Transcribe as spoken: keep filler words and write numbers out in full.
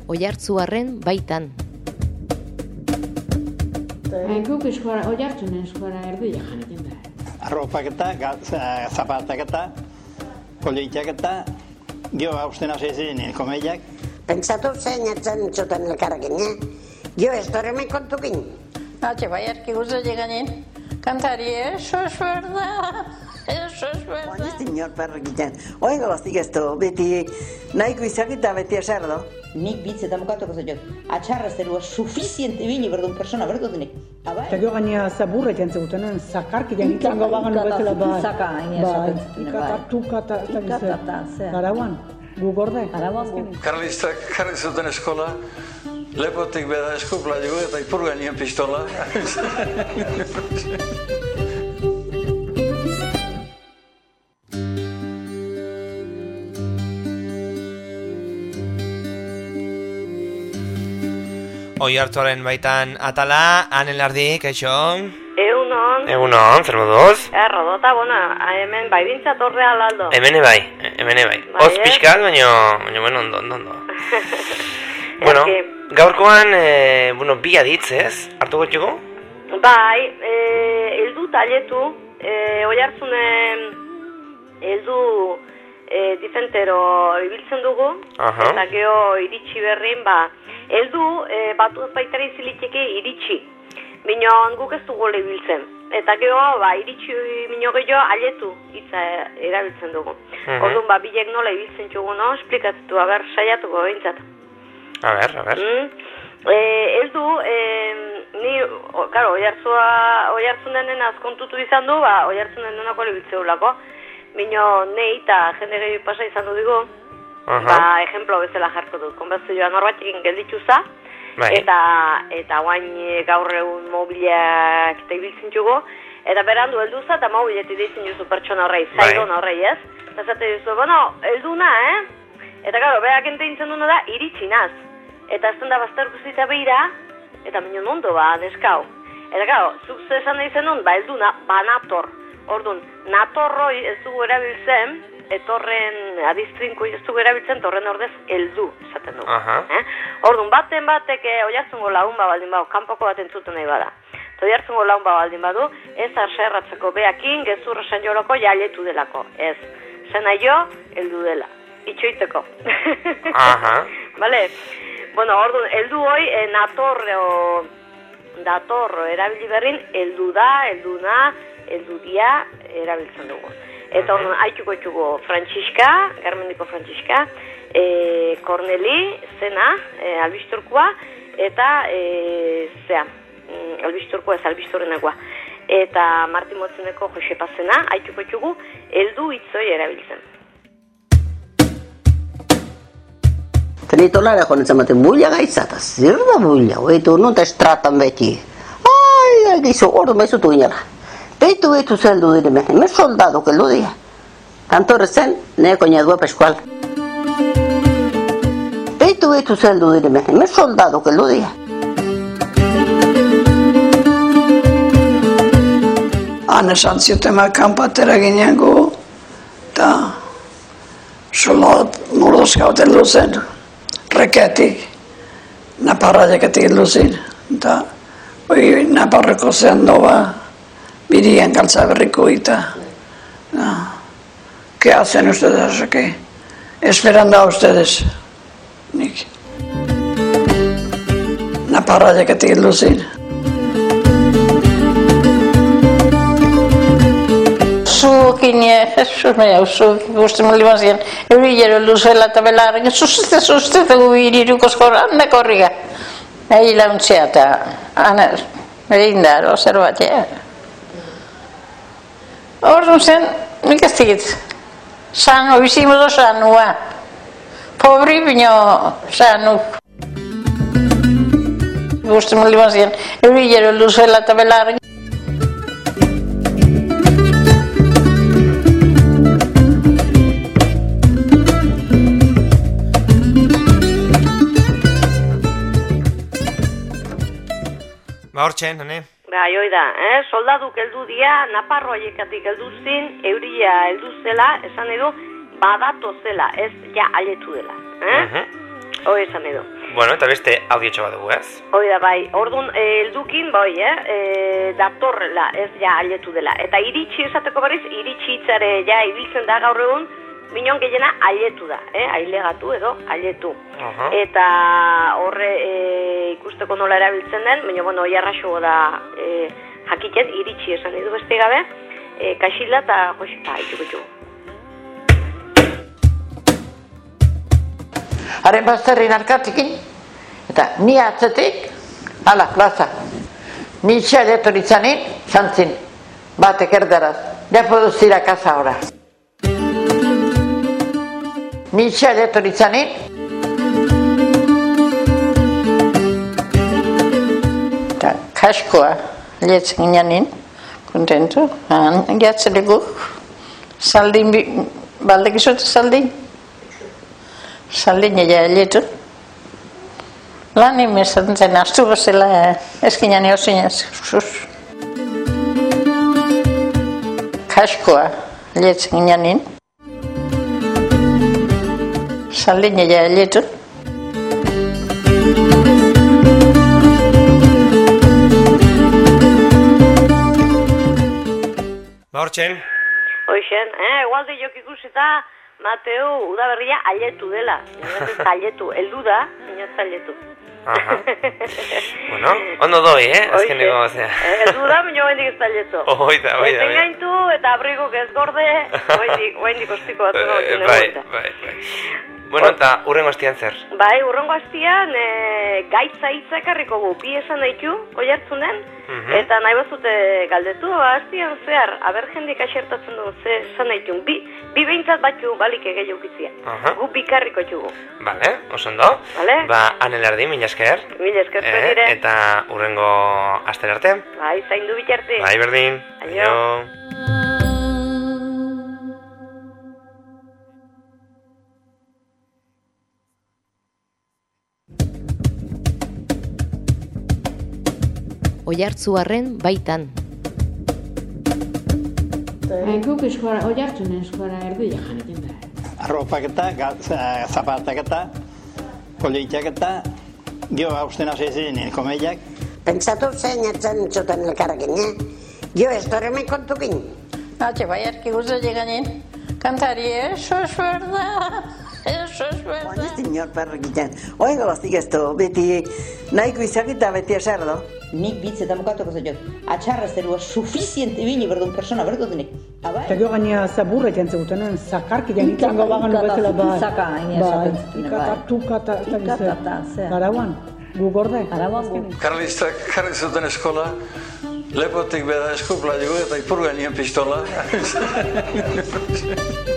Oiartzuarren baitan. Guk eskora, Oiartzunen eskora erdia janekin da. Arropaketa, zapataketa, kolleitaketa, gio hauzten hasi ziren komeiak. Pentsatu zein etzen zuten elkarrekin, eh? Gio ez dorremen kontukin. Hatxe, bai arki guzo lleganen. Kantari, eso es verdad, eso es verdad. Oin ez dinor perro egiten. Oin goztik ez du, beti nahiko izakita beti eserdo. Nik bitzetan bukatuko zaitut. Atxarra zerua sufiziente bili berdun persona berdu denek. Abai? Eta gio gainea zaburra jantzen gutenen, zakarki janitlango bagan bezala bai. Zaka, hain esaten zutune bai. Ikata, tukata, Ikatata, zer. Arauan, gu gorde. Arauan. Karlistak jarri zuten eskola, lepotik beda eskupla dugu eta ipurgan nien pistola. Oiartzuaren baitan atala, Anelardi, kaixo? Egunon. Egunon, zer moduz? Errodota, bona, hemen bai bintzat horre alaldo. Hemen bai, hemen bai. Oz pixkat, baina, baina, bueno, ondo, ondo, ondo. Bueno, gaurkoan, eh, bueno, bi aditz, ez? Hartu gotxuko? Bai, eh, eldu taletu, eh, Oiartzunen eldu eh, difentero ibiltzen dugu, Aha. eta geho iritsi berrin, ba, eldu eh, batu ez baitara iziliteke iritsi, minon guk ez dugu ibiltzen. Eta geho, ba, iritsi mino gehiago aletu hitza erabiltzen dugu. Mhm. Orduan, ba, bilek nola ibiltzen txugu, no? Esplikatu, a ber, saiatuko behintzat. A ber, a ber. Mm? E, eldu, e, ni, o, karo, Oiartzunen azkontutu izan du, ba, Oiartzunen denako ibiltzeulako. Bino, nei eta jende gehiago pasa izan du digu, Aha. ba, ejemplo bezala jarko dut. Konbazioa norbatekin geldituza, Bai. eta eta guain gaur egun mobiliak eta ibiltzen txugu, eta berandu helduza eta mobiletik deitzen juzu pertsona horrei, Bai. zailon horrei, ez? Eta zate juzu, bueno, helduna, eh? Eta gero, berak enteintzen duna da, iritsi naz. Eta ez da bazterku zita behira, eta minon ondo ba, neskau. Eta gero, zuk zesan eizen duen, ba, helduna, ba, nator. Orduan, natorroi ez dugu erabiltzen, etorren adistrinko ez dugu erabiltzen, torren ordez heldu esaten dugu. Aha. Eh? Orduan, baten batek eh, Oiartzungo lagun ba baldin badu, kanpoko bat entzuten nahi bada. Eta Oiartzungo lagun ba baldin badu, ez arserratzeko beakin, gezurra san joroko jaletu delako. Ez, zena jo, heldu dela. Itxoiteko. Aha. Vale? Bueno, orduan, heldu hoi, eh, natorro, datorro erabili berrin, heldu da, heldu na, heldu dia erabiltzen dugu. Eta orduan, haituko etxugo Frantziska, Garmendiko Frantziska, e, Korneli, zena, e, albisturkoa, eta, e, zea, albisturkoa ez albisturrenakoa. Eta Martin Motzeneko Josepa zena, haituko etxugu, heldu hitzoi erabiltzen. Tenitolara konetzen baten buila gaitzata, zer da buila, oetu non eta estratan beti. Ai, ai, gizu, ordu maizutu ginela. Beitu beitu zeldu dire men, hemen soldado keldu dira. Kantorre zen, neko niadua peskual. Beitu beitu zeldu dire men, hemen soldado keldu dira. Han esan ziotema kanpatera gineango, eta soldot mordozka bat heldu zen, reketik, naparra jaketik heldu zen, eta hoi naparreko zehan doa, birian galtza berriko eta no. ¿Qué hacen ustedes aquí? Esperando a ustedes. Nik. Naparra jaketik heldu zen. Zuekin, Jesus me hauzu, guzti mali zien, eurillero luzela eta belarra, sustete, sustete gubiriruko skora, handako horriga. Egi launtzea eta, aner, egin daro, zer bat, ja. Orduan zen, nik ez digit, sano, bizimodo sanua. Pobri bino sanu. Guzti mali zien, eurillero luzela eta belarra, Ba, hortxen, hane? Ba, joi da, eh? Soldaduk heldu dia, naparroaiekatik heldu zin, euria heldu zela, esan edo, badato zela, ez ja aletu dela. Eh? Uh-huh. Hoi esan edo. Bueno, eta beste audiotxo bat dugu, ez? Hoi da, bai. Orduan, heldukin, bai, eh? E, datorrela, ez ja aletu dela. Eta iritsi esateko berriz, iritsi hitzare ja ibiltzen da gaur egun, minon gehiena aletu da, eh? Ailegatu edo aletu. Uh-huh. Eta horre e, ikusteko nola erabiltzen den, baina, bueno, oiarraxo da e, jakiten, iritsi esan edu beste gabe, e, kaxila eta joxita haituko. Haren bazterrin arkatikin, eta ni atzetik, ala, plaza. Ni txai etoritzanin, zantzin, batek erdaraz, ya poduz ir a casa ahora. Ni txai etoritzanin, eta kaskoa lehetzen gineanin, kontento, jatzereko, saldin, baldek izote saldin, saldin ega lehetu. Lan imezaten zen, astu gozela eskinani osinez, sus. Kaskoa lehetzen gineanin, saldin ega lehetu. Ba, hortxen? Hoixen, eh, egualde jok ikusita, Mateo, udaberria aletu dela. Ez aletu, heldu da, inotz aletu. Aha. Bueno, ondo doi, eh? Azken ego, ozea. Heldu da, baina oendik ez aletu. Oida, oida. Ezen gaintu eta abrigok ez gorde, oendik ostiko bat zego. Bai, bai, bai. Bueno, eta urrengo hastian zer? Bai, urrengo hastian e, gaitza hitza ekarriko gu, bi esan nahitu, oihartzunen, Mhm. eta nahi bazute galdetu, hastian zehar, aber jendik asertatzen duen ze esan nahitu, bi, bi behintzat batxu balik egei eukitzia. Aha. Gu bikarriko txugu. Vale, oso ondo. Vale. Ba, anelardi, mila esker. Mila esker Eh, dire. eta urrengo astera arte. Bai, zaindu bitarte. Bai, berdin. Aio. Oiartzuarren baitan. Guk eskora, oiartzunen eskora erdia janekin da. Arropaketa, zapataketa, kolleitaketa, gio hausten hasi ziren komeiak. Pentsatu zein etzen txuten elkarrekin, eh? Gio ez dorremen kontukin. Atxe, bai, arki guztu lleganin, kantari, eso es verdad, eso es verdad. Oan ez dinor perrekiten. Oengo bastik ez du, beti nahiko izakita beti eserdo. Nik bitz eta mokatuko zaitut. Atxarra zerua sufiziente bini berdun persona berdu denik. Abai? Eta gio gaina zaburra jantzen gutenen, zakarki janitlango bagan bezala bai. Zaka, hain esaten zutune, bai. Ikata, tukata, ez da Ikatata, zer. Arauan, gu gorde. Arauan gu. Karlistak jarri zuten eskola, lepotik beda eskupla dugu eta ipurgainien pistola.